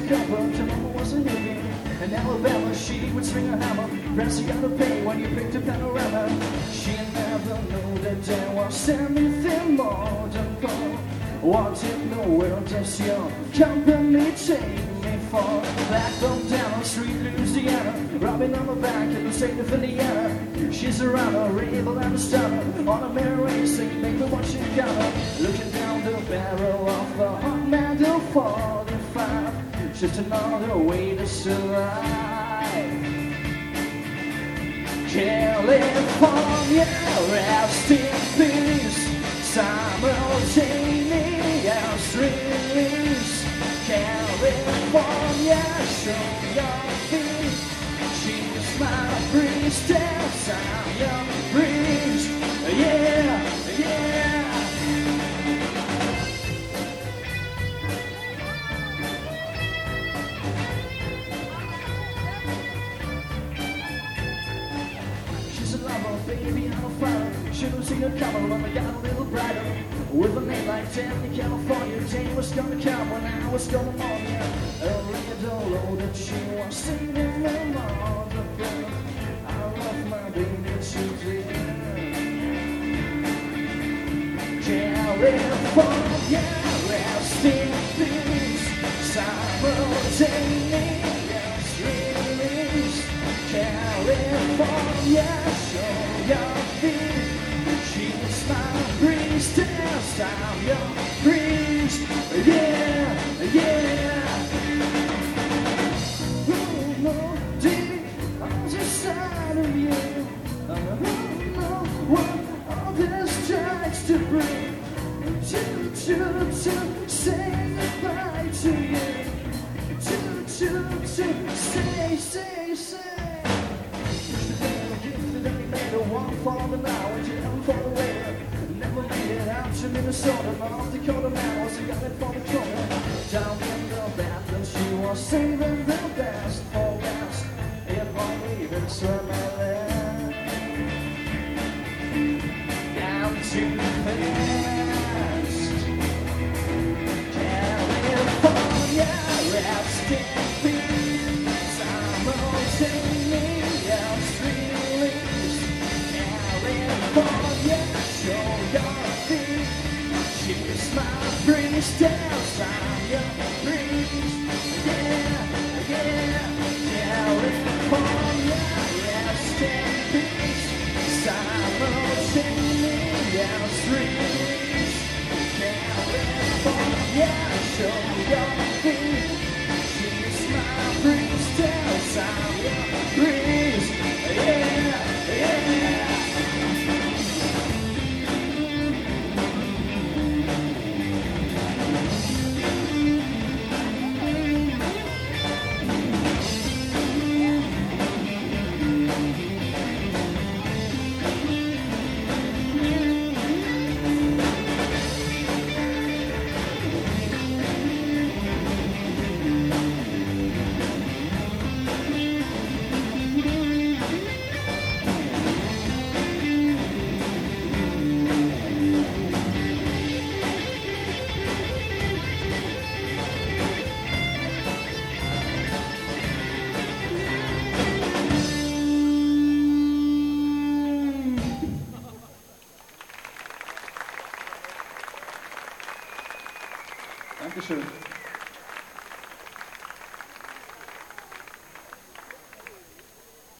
copper, her mama was a hippie. In Alabama, she would swing a hammer, pressing on the pain when you picked a panorama. She never knew that there was anything more than gold. What in the world does your company take me for? Back from down on street, Louisiana, robbing on the back in the state of Indiana. She's a runner, rebel and a stunner, on a mirror racing, make me what she got. Looking down the barrel of the hot metal 45, just another way to survive. California, rest in peace. Simultaneous release. California, show your feet. She's my priestess, I'm your priest. Yeah, yeah. She's a lover, baby, I'm a fighter. Should've seen her coming when I got a little brighter. With a name like Tammy, California, day was gonna come when I was gonna mourn ya. Early adult that she was singing my mother. I love my baby today. California, rest in peace. Simultaneous release. California, show your feet. She's my priestess, I'm your priest. Yeah, yeah. Who knows deep on the side of you? Who knows what all this tries to bring? To say goodbye to you. To say. One for the now and two for the later. Never made it out to Minnesota, North Dakota man was a got it for the trouble. Down in the bathroom, she was saving the best for last. If only even swim my land. I'm too fast. California, rest in peace. Simultaneous release. California, show your feet. She's my priestess, I'm your priest. Yeah, yeah. California, rest in peace. Simultaneous release. California, show your feet. She's my priestess, I'm your priest. Yeah, yeah. Dankeschön.